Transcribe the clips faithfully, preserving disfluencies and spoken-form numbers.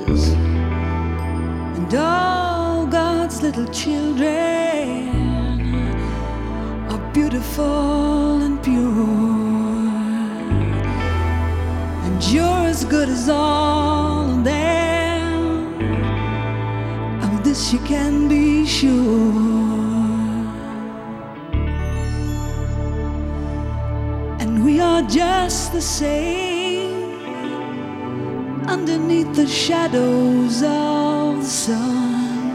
and all God's little children are beautiful and pure, and you're as good as all of them. Of this you can be sure. And we are just the same underneath the shadows of the sun,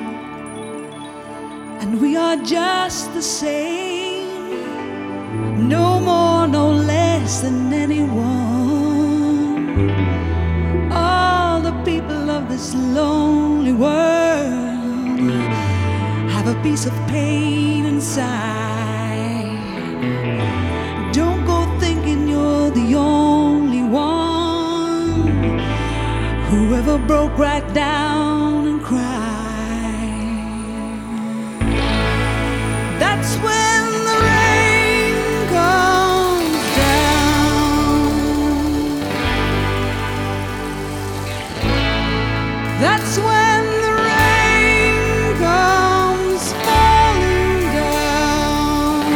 and we are just the same, no more, no less than anyone. All the people of this lonely world have a piece of pain inside. Don't go thinking you're the only one who ever broke right down and cried. That's when the rain comes down. That's when the rain comes falling down.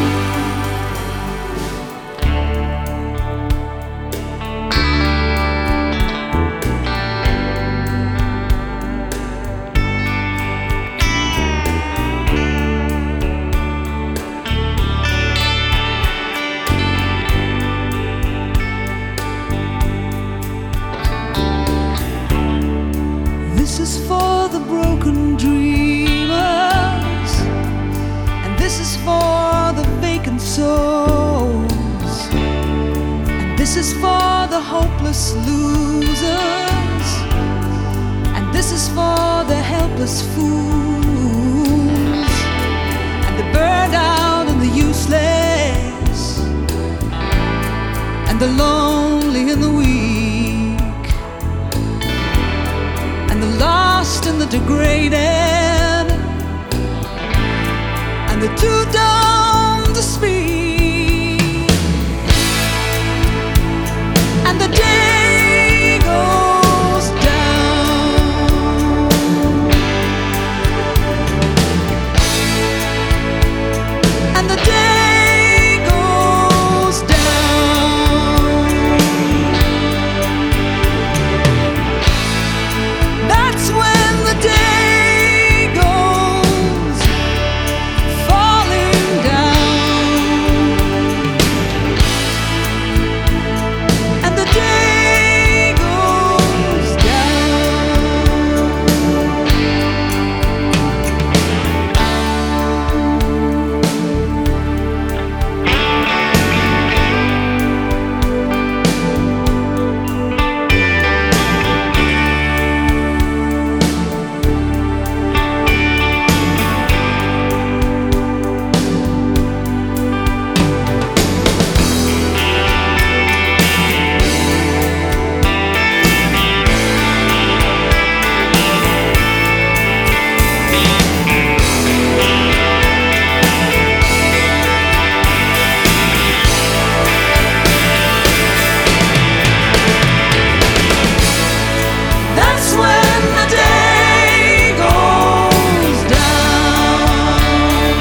This is for the broken dreamers, and this is for the vacant souls, and this is for the hopeless losers, and this is for the helpless fools, and the burned out and the useless, and the lonely and the weak, and the lost and the degraded, and the too dumb to speak. And the day goes down, and the day goes down. That's when the day goes falling down, and the day goes down. That's when the day goes down.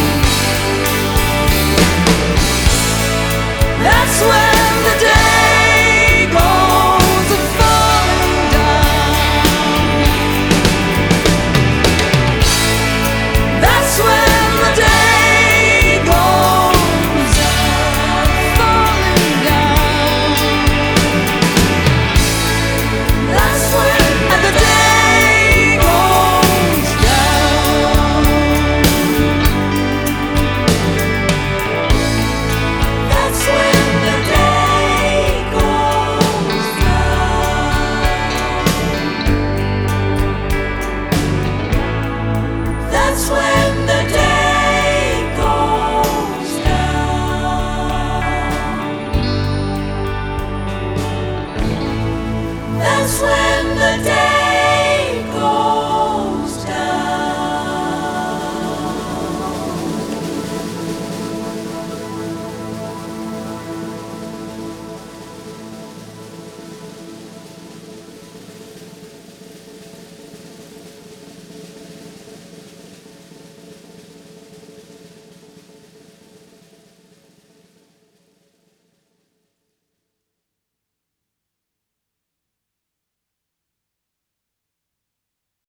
That's when the day goes a falling down. That's when the day goes falling down. That's when and the day goes down. That's when the day goes down. That's when the day goes down. That's when the day